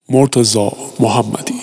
مرتضی محمدی.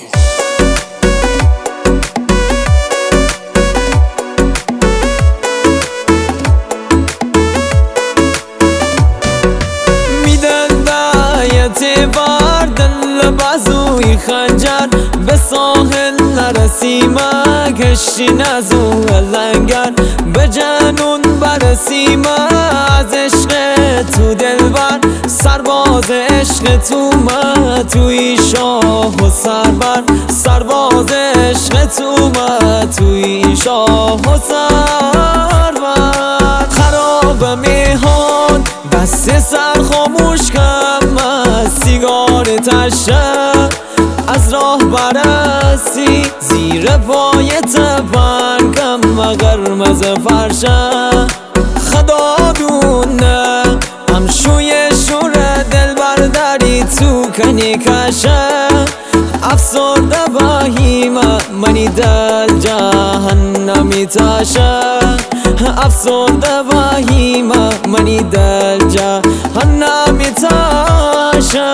میدن دایت واردن بازوی خنجر به ساحل نرسیم کشتی نزو لنگر به جنون برسیم از عشق تو دلبر سرباز عشق تو ما توی شاه و سربر سرباز عشق تو ما توی شاه و سربر خراب میهان دست سر خاموش کم سیگار تشه از راه برسی زیر پای تپنگم و قرمز فرشه خدا دونه همشوی شور دل برداری تو کنی کشه افسرده بهیمه منی دل جهنمی تاشه افسرده بهیمه منی دل جهنمی تاشه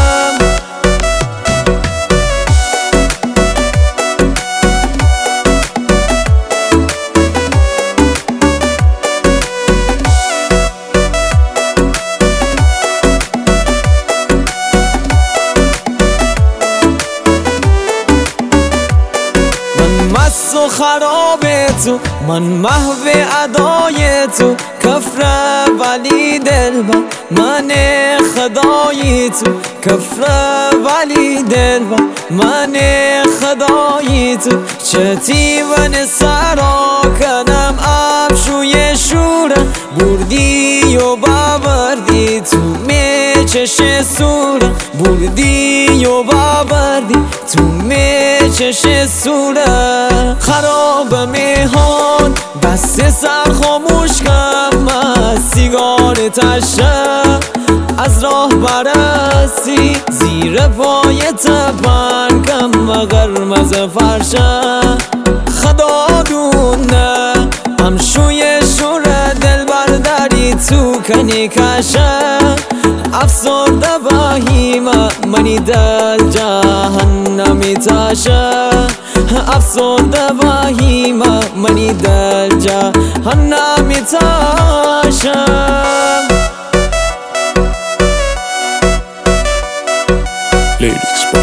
مست و خراب تو من محو ادای تو کفر ولی دلبر من خدای تو کفر ولی دلبر من خدای تو چتی ون سرا کنم ابشوی شوره بردی و ببردی تو میچش سوره بردی و ببردی تو میچش سوره خراب میهان دست سر خاموش کم سیگار تشه از راه برسی زیر پای تپنگم و قرمز فرشه خدا دونه همشوی شور دل برداری تو کنی کشه افسرده بهیمه منی دل جهنمی تاشه افسرده بهیمه منی دل جهنمی تاشه Lyrics